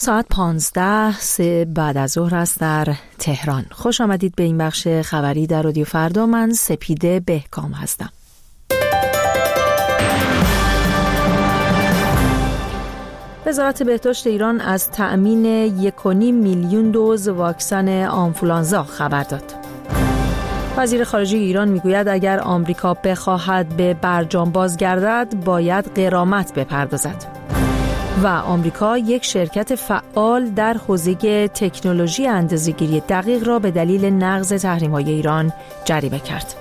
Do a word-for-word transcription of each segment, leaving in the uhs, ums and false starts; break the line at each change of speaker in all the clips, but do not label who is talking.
ساعت پانزده سه بعد از ظهر است در تهران. خوش آمدید به این بخش خبری در رادیو فردا. من سپیده بهکام هستم. وزارت بهداشت ایران از تأمین یک و نیم میلیون دوز واکسن آنفولانزا خبر داد. وزیر خارجه ایران میگوید اگر آمریکا بخواهد به برجام بازگردد باید غرامت بپردازد. و آمریکا یک شرکت فعال در حوزه تکنولوژی اندازه‌گیری دقیق را به دلیل نقض تحریم‌های ایران جریمه کرد.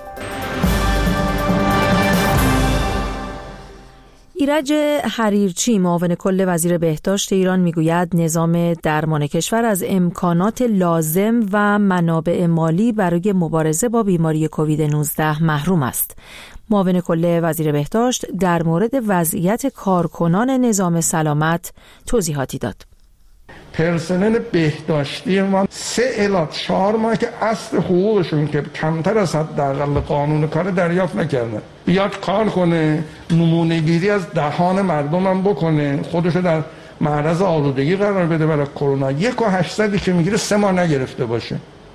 ایرج حریرچی معاون کل وزیر بهداشت ایران میگوید نظام درمان کشور از امکانات لازم و منابع مالی برای مبارزه با بیماری کووید نوزده محروم است. معاون کل وزیر بهداشت در مورد وضعیت کارکنان نظام سلامت توضیحاتی داد.
پرسنل بهداشتی ما سه الی چهار ماه که اصل حقوقشون که کمتر از حداقل قانون کار دریافت نکردن، بیاد کار کنه، نمونه گیری از دهان مردم هم بکنه، خودشو در معرض آلودگی قرار بده برای کرونا. یک و هشتصدی که میگیره سه ماه نگرفته باشه.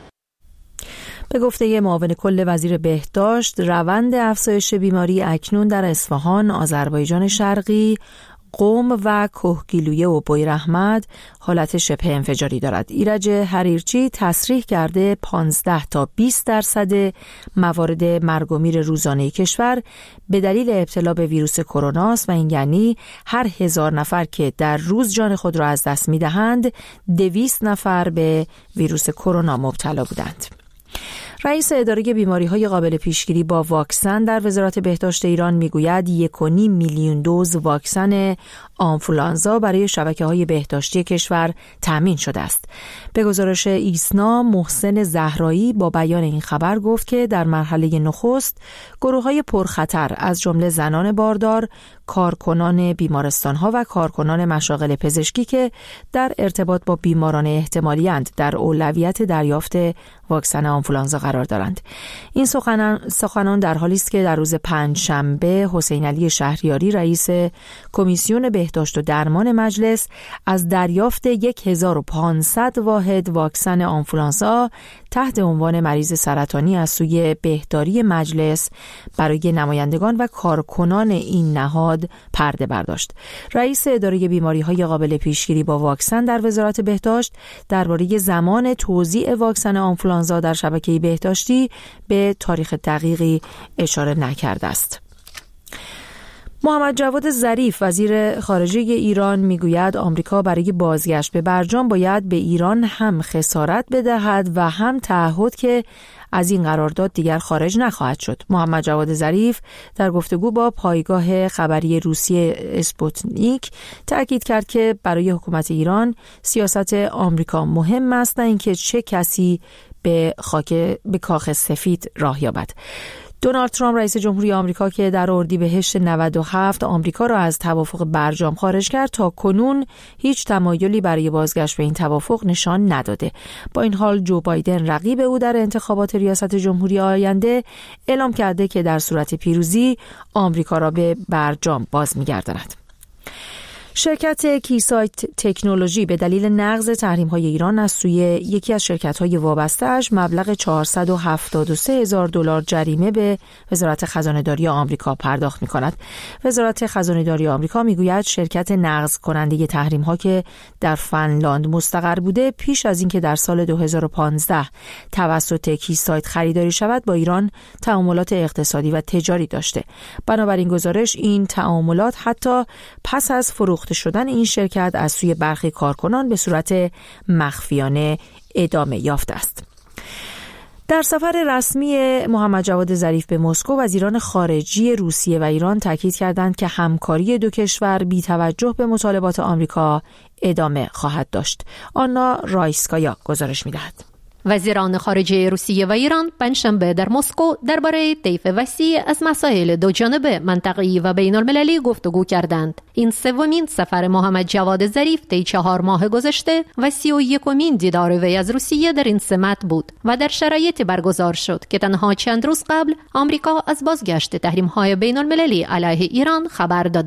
به گفته معاون کل وزیر بهداشت، روند افزایش بیماری اکنون در اصفهان، آذربایجان شرقی، قم و کهگیلویه و بویراحمد حالت شبه انفجاری دارد. ایرج حریرچی تصریح کرده پانزده تا بیست درصد موارد مرگ و میر روزانه کشور به دلیل ابتلا به ویروس کرونا است و این یعنی هر هزار نفر که در روز جان خود را از دست می‌دهند دویست نفر به ویروس کرونا مبتلا بودند. رئیس اداره بیماری‌های قابل پیشگیری با واکسن در وزارت بهداشت ایران میگوید یک و نیم میلیون دوز واکسن آنفولانزا برای شبکه‌های بهداشتی کشور تامین شده است. به گزارش ایسنا، محسن زهرایی با بیان این خبر گفت که در مرحله نخست گروه‌های پرخطر از جمله زنان باردار، کارکنان بیمارستان‌ها و کارکنان مشاغل پزشکی که در ارتباط با بیماران احتمالی اند در اولویت دریافت واکسن آنفولانزا قرار دارند. این سخنان, سخنان در حالی است که در روز پنجشنبه حسین علی شهریاری رئیس کمیسیون بهداشت و درمان مجلس از دریافت هزار و پانصد واحد واکسن آنفولانزا تحت عنوان مریض سرطانی از سوی بهداری مجلس برای نمایندگان و کارکنان این نهاد پرده برداشت. رئیس اداره بیماری‌های قابل پیشگیری با واکسن در وزارت بهداشت درباره زمان توزیع واکسن آنفولانزا در شبکه بهداشتی به تاریخ دقیقی اشاره نکرده است. محمد جواد ظریف وزیر خارجه ایران میگوید آمریکا برای بازگشت به برجام باید به ایران هم خسارت بدهد و هم تعهد که از این قرارداد دیگر خارج نخواهد شد. محمد جواد ظریف در گفتگو با پایگاه خبری روسیه اسپوتنیک تأکید کرد که برای حکومت ایران سیاست آمریکا مهم است، نه اینکه چه کسی به خاک به کاخ سفید راه یابد. دونالد ترامپ رئیس جمهوری آمریکا که در اردیبهشت نود و هفت آمریکا را از توافق برجام خارج کرد تا کنون هیچ تمایلی برای بازگشت به این توافق نشان نداده. با این حال جو بایدن رقیب او در انتخابات ریاست جمهوری آینده اعلام کرده که در صورت پیروزی آمریکا را به برجام باز می‌گرداند. شرکت کیسایت تکنولوژی به دلیل نقض تحریم‌های ایران از سوی یکی از شرکت‌های وابسته‌اش مبلغ چهارصد و هفتاد و سه هزار دلار جریمه به وزارت خزانه‌داری آمریکا پرداخت می‌کند. وزارت خزانه‌داری آمریکا می‌گوید شرکت نقض کننده تحریم‌ها که در فنلاند مستقر بوده پیش از اینکه در سال دو هزار و پانزده توسط کیسایت خریداری شود با ایران تعاملات اقتصادی و تجاری داشته. بنابراین گزارش این تعاملات حتی پس از فروخت شدن این شرکت از سوی برخی کارکنان به صورت مخفیانه ادامه یافته است. در سفر رسمی محمد جواد ظریف به مسکو، وزیران خارجی روسیه و ایران تاکید کردند که همکاری دو کشور بی توجه به مطالبات آمریکا ادامه خواهد داشت. آنا رایسکایا گزارش می‌دهد.
وزیران خارجه روسیه و ایران پنجشنبه در مسکو درباره طیف وسیع از مسائل دو جانبه، منطقه‌ای و بین‌المللی گفتگو کردند. این سومین سفر محمد جواد ظریف طی چهار ماه گذشته و سی و یکمین دیدار وی از روسیه در این سمت بود و در شرایطی برگزار شد که تنها چند روز قبل آمریکا از بازگشت تحریم‌های بین‌المللی علیه ایران خبر داده بود.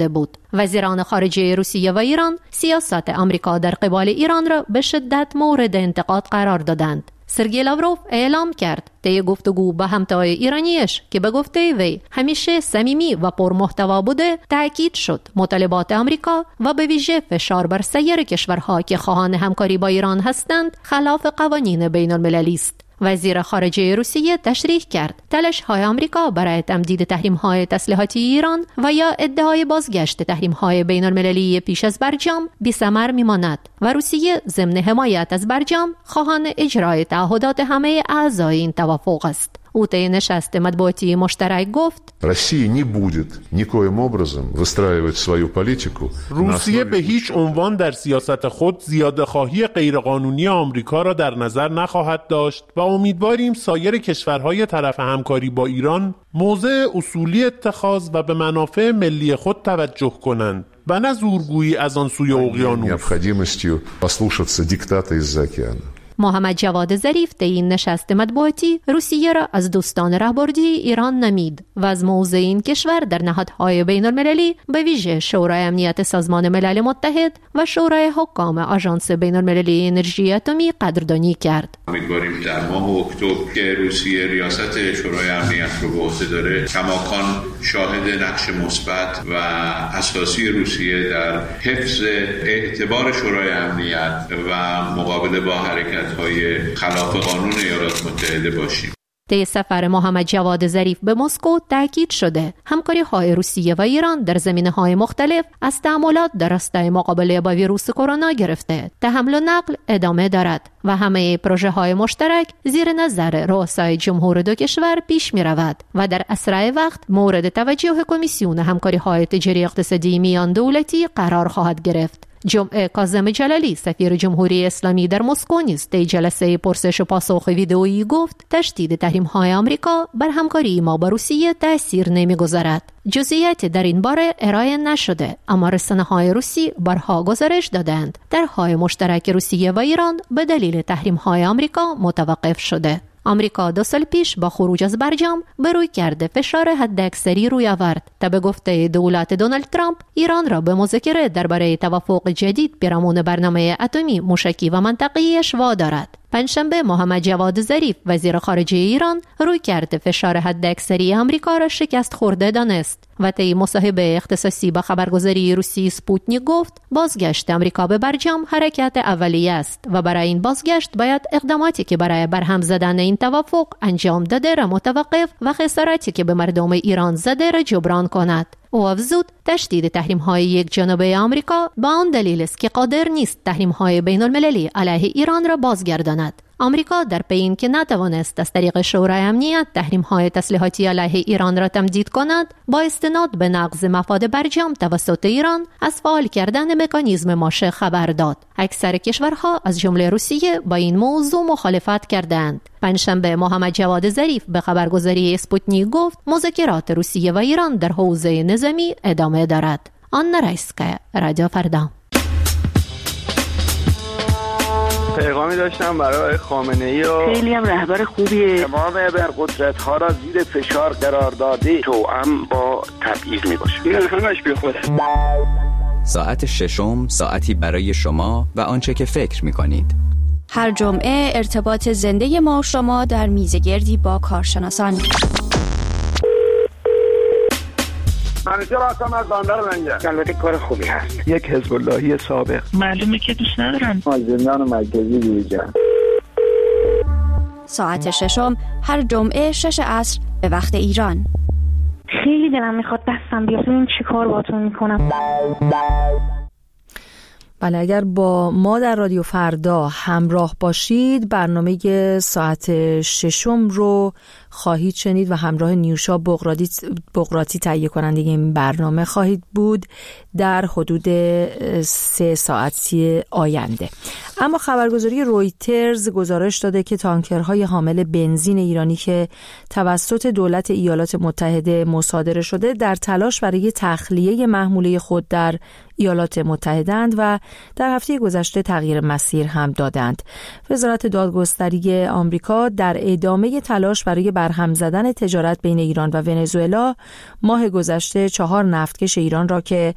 وزیران خارجه روسیه و ایران سیاست آمریکا در قبال ایران را به شدت مورد انتقاد قرار دادند. سرگئی لاوروف اعلام کرد طی گفتگو با همتای ایرانیش که به گفته وی همیشه صمیمی و پرمحتوا بوده، تأکید شد مطالبات آمریکا و به ویژه فشار بر سایر کشورها که خواهان همکاری با ایران هستند خلاف قوانین بین المللی است. وزیر خارجه روسیه تشریح کرد تلاش‌های آمریکا برای تمدید تحریم‌های تسلیحاتی ایران و یا ادعای بازگشت تحریم‌های بین‌المللی پیش از برجام بی‌ثمر می‌ماند و روسیه ضمن حمایت از برجام خواهان اجرای تعهدات همه اعضای این توافق است. او طی نشست مطبوعاتی مشترک گفت
Россия не будет никоим образом выстраивать свою политику.
روسیه به هیچ عنوان در سیاست خود زیاده‌خواهی غیرقانونی آمریکا را در نظر نخواهد داشت و امیدواریم سایر کشورهای طرف همکاری با ایران موضع اصولی اتخاذ و به منافع ملی خود توجه کنند و نه زورگویی از آن سوی اقیانوس.
Необходимостью послушаться диктата из-за океана.
محمد جواد ظریف در این نشست مطبوعاتی روسیه را از دوستان راهبردی ایران نمید و از موضع این کشور در نهادهای بین المللی به ویژه شورای امنیت سازمان ملل متحد و شورای حکام آژانس بین المللی انرژی اتمی قدردانی کرد.
امیدواریم در ماه اکتبر که روسیه ریاست شورای امنیت رو به عهده داره کماکان شاهد نقش مثبت و اساسی روسیه در حفظ اعتبار شورای امنیت و مقابله با حرکت های خلاف قانون ایالات متحده باشیم.
طی سفر محمد جواد ظریف به مسکو تاکید شده همکاری های روسیه و ایران در زمینه های مختلف از تعاملات در راستای مقابله با ویروس کرونا گرفته تا حمل و نقل ادامه دارد و همه پروژه های مشترک زیر نظر رؤسای جمهور دو کشور پیش می رود و در اسرع وقت مورد توجه کمیسیون همکاری های تجاری اقتصادی میان دولتی قرار خواهد گرفت. جمعه کاظم جلالی سفیر جمهوری اسلامی در مسکو نیز در جلسه پرسش و پاسخ ویدئویی گفت تشدید تحریم‌های آمریکا بر همکاری ما با روسیه تأثیر نمی‌گذارد. جزئیات در این باره ارائه نشده، اما رسانه‌های روسی بارها گزارش دادند درهای مشترک روسیه و ایران به دلیل تحریم‌های آمریکا متوقف شده. آمریکا دو سال پیش با خروج از برجام به روی کرده فشار حداکثری روی آورد تا به گفته دولت دونالد ترامپ ایران را به مذاکره درباره توافق جدید پیرامون برنامه اتمی موشکی و منطقه‌ایش وادارد. پنجشنبه محمد جواد ظریف وزیر خارجه ایران روی کرده فشار حداکثری آمریکا را شکست خورده دانست و طی مصاحبه اختصاصی با خبرگزاری روسی سپوتنیک گفت بازگشت آمریکا به برجام حرکت اولیه است و برای این بازگشت باید اقداماتی که برای برهم زدن این توافق انجام داده را متوقف و خسارتی که به مردم ایران زده را جبران کند. او افزود تشدید تحریم‌های یک جانبه آمریکا با آن دلیل است که قادر نیست تحریم‌های بین‌المللی علیه ایران را بازگرداند. آمریکا در پی اینکه نتوانست از طریق شورای امنیت تحریم‌های تسلیحاتی علیه ایران را تمدید کند، با استناد به نقض مفاد برجام توسط ایران از فعال کردن مکانیزم ماشه خبر داد. اکثر کشورها از جمله روسیه با این موضوع مخالفت کردند. پنجشنبه محمد جواد ظریف به خبرگزاری اسپوتنیک گفت مذاکرات روسیه و ایران در حوزه نظامی ادامه دارد. آنا رایسکا، رادیو فردا.
پیغامی داشتم برای خامنه‌ای و
خیلی هم رهبر خوبیه.
امام ابرقدرت‌ها را زیر فشار قرار داده توأم با تبعیض میباشه. این همش بی خوده.
ساعت ششم ساعتی برای شما و آنچه که فکر می‌کنید.
هر جمعه ارتباط زنده ما و شما در میزگردی با کارشناسان.
منیجر هستم از بندر لنگر. البته کار خوبی هست. یک حزب اللهی سابق.
معلومه که دوست ندارم.
از زندان مرکزی بیرون.
ساعت ششم هر جمعه شش عصر به وقت ایران.
خیلی دلم میخواد دستم بیاد ببینم چی کار باهاتون میکنم.
بله، اگر با ما در رادیو فردا همراه باشید برنامه ساعت ششم رو خواهید شنید و همراه نیوشا بغراتی بغراتی تهیه کننده این برنامه خواهید بود در حدود سه ساعتی آینده. اما خبرگزاری رویترز گزارش داده که تانکرهای حامل بنزین ایرانی که توسط دولت ایالات متحده مصادره شده در تلاش برای تخلیه محموله خود در ایالات متحده‌اند و در هفته گذشته تغییر مسیر هم دادند. وزارت دادگستری آمریکا در ادامه تلاش برای برهم زدن تجارت بین ایران و ونزوئلا ماه گذشته چهار نفتکش ایران را که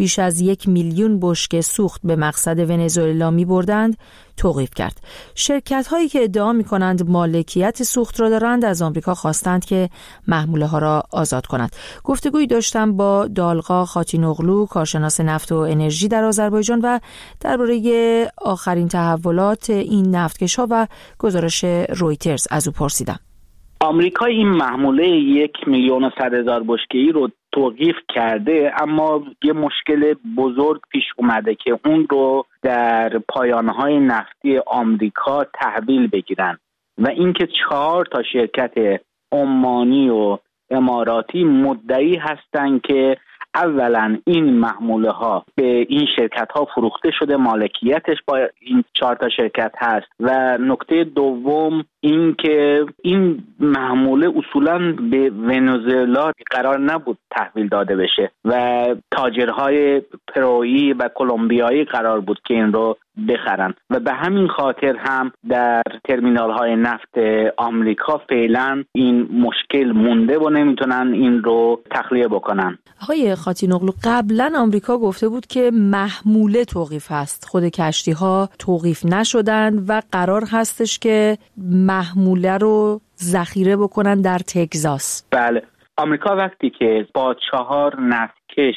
بیش از یک میلیون بشکه سوخت به مقصد ونزوئلا می بردند توقیف کرد. شرکت هایی که ادعا می کنند مالکیت سوخت را دارند از آمریکا خواستند که محموله ها را آزاد کند. گفتگویی داشتم با دالغا خاتینوغلو، کارشناس نفت و انرژی در آذربایجان و درباره آخرین تحولات این نفتکش ها و گزارش رویترز از او پرسیدم.
آمریکا این محموله یک میلیون و صد هزار بشکه‌ای رو توقیف کرده، اما یه مشکل بزرگ پیش اومده که اون رو در پایانه‌های نفتی آمریکا تحویل بگیرن و اینکه چهار تا شرکت عمانی و اماراتی مدعی هستن که اولا این محموله ها به این شرکت ها فروخته شده، مالکیتش با این چهار تا شرکت هست و نکته دوم این که این محموله اصولا به ونزوئلا قرار نبود تحویل داده بشه و تاجرهای پرویی و کلمبیایی قرار بود که این رو بخرن و به همین خاطر هم در ترمینال های نفت آمریکا فعلا این مشکل مونده و نمیتونن این رو تخلیه بکنن.
آقای خاتینوغلو، قبلا آمریکا گفته بود که محموله توقیف هست، خود کشتی ها توقیف نشدن و قرار هستش که محموله رو ذخیره بکنن در تگزاس.
بله، آمریکا وقتی که با چهار نفتکش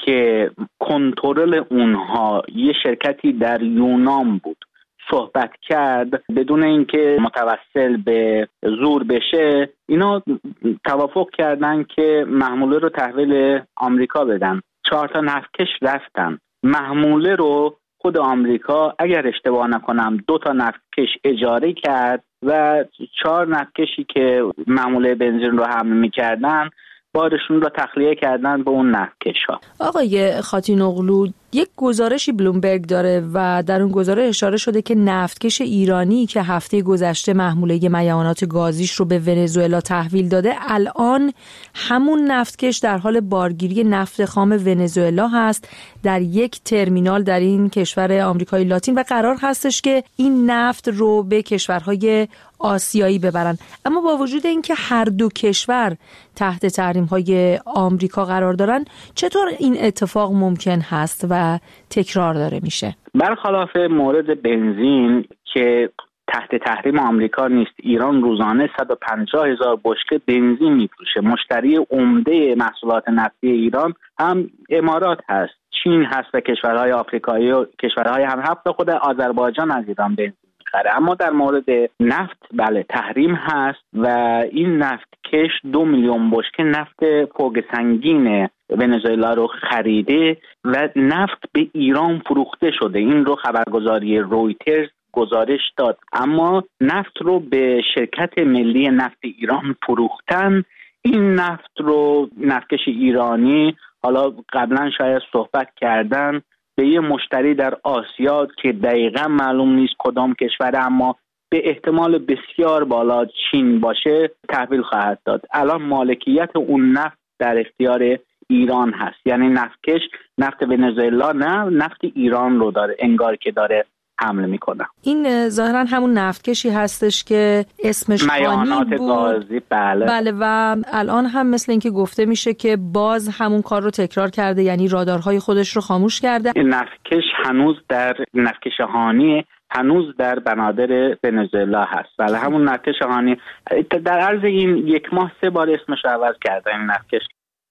که کنترل اونها یه شرکتی در یونان بود صحبت کرد بدون اینکه متوسل به زور بشه، اینا توافق کردن که محموله رو تحویل آمریکا بدن. چهار تا نفتکش رفتن. محموله رو خود آمریکا اگر اشتباه نکنم دو تا نفتکش اجاره کرد و چهار نفتکشی که محموله بنزین رو حمل می‌کردن بارشون رو تخلیه کردن به اون نفتکش ها.
آقای خاتینوغلو، یک گزارشی بلومبرگ داره و در اون گزارش اشاره شده که نفتکش ایرانی که هفته گذشته محموله میعانات گازیش رو به ونزوئلا تحویل داده، الان همون نفتکش در حال بارگیری نفت خام ونزوئلا هست در یک ترمینال در این کشور آمریکای لاتین و قرار هستش که این نفت رو به کشورهای آسیایی ببرن. اما با وجود اینکه هر دو کشور تحت تحریم‌های آمریکا قرار دارن، چطور این اتفاق ممکن هست و تکرار داره میشه؟
برخلاف مورد بنزین که تحت تحریم آمریکا نیست، ایران روزانه صد و پنجاه هزار بشکه بنزین میفروشه. مشتری عمده محصولات نفتی ایران هم امارات هست، چین هست و کشورهای آفریقایی و کشورهای هم حتی خود آذربایجان از ایران بنزین میخره. اما در مورد نفت بله تحریم هست و این نفتکش دو میلیون بشکه نفت فوق سنگین ونزوئلا رو خریده و نفت به ایران فروخته شده. این رو خبرگزاری رویترز گزارش داد. اما نفت رو به شرکت ملی نفت ایران فروختن. این نفت رو نفتکش ایرانی حالا قبلا شاید صحبت کردن به یه مشتری در آسیا که دقیقا معلوم نیست کدام کشور، اما به احتمال بسیار بالا چین باشه تحویل خواهد داد. الان مالکیت اون نفت در اختیار ایران هست، یعنی نفتکش نفت ونزوئلا نه، نفت ایران رو داره انگار که داره حمله میکنه.
این ظاهرا همون نفتکشی هستش که اسمش
میعانات گازی. بله
بله و الان هم مثل اینکه گفته میشه که باز همون کار رو تکرار کرده، یعنی رادارهای خودش رو خاموش کرده.
نفتکش هنوز در نفتکش هانی هنوز در بنادر ونزوئلا هست. بله همون نفتکش هانی در عرض این یک ماه سه بار اسمش رو عوض کرده این نفتکش.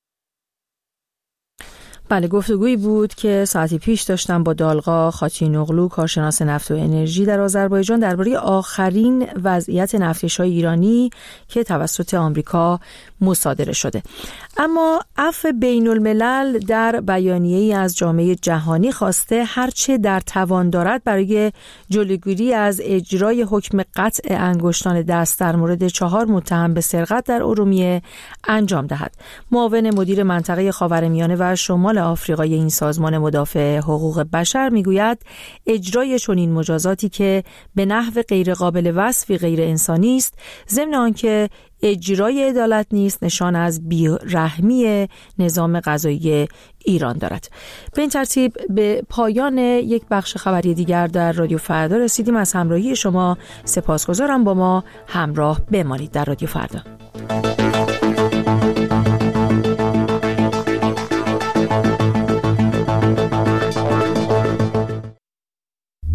بله، گفتگویی بود که ساعتی پیش داشتم با دالغا خاتینوغلو، کارشناس نفت و انرژی در آذربایجان، درباره آخرین وضعیت نفتکش‌های ایرانی که توسط آمریکا مصادره شده. اما عفو بین الملل در بیانیه‌ای از جامعه جهانی خواسته هرچه در توان دارد برای جلوگیری از اجرای حکم قطع انگشتان دست در مورد چهار متهم به سرقت در ارومیه انجام دهد. معاون مدیر منطقه خاورمیانه و شمال آفریقای این سازمان مدافع حقوق بشر میگوید اجرای چنین مجازاتی که به نحو غیر قابل وصفی غیر انسانی است، ضمن آنکه اجرای عدالت نیست، نشان از بی‌رحمی نظام قضایی ایران دارد. به این ترتیب به پایان یک بخش خبری دیگر در رادیو فردا رسیدیم. از همراهی شما سپاسگزارم. با ما همراه بمانید در رادیو فردا.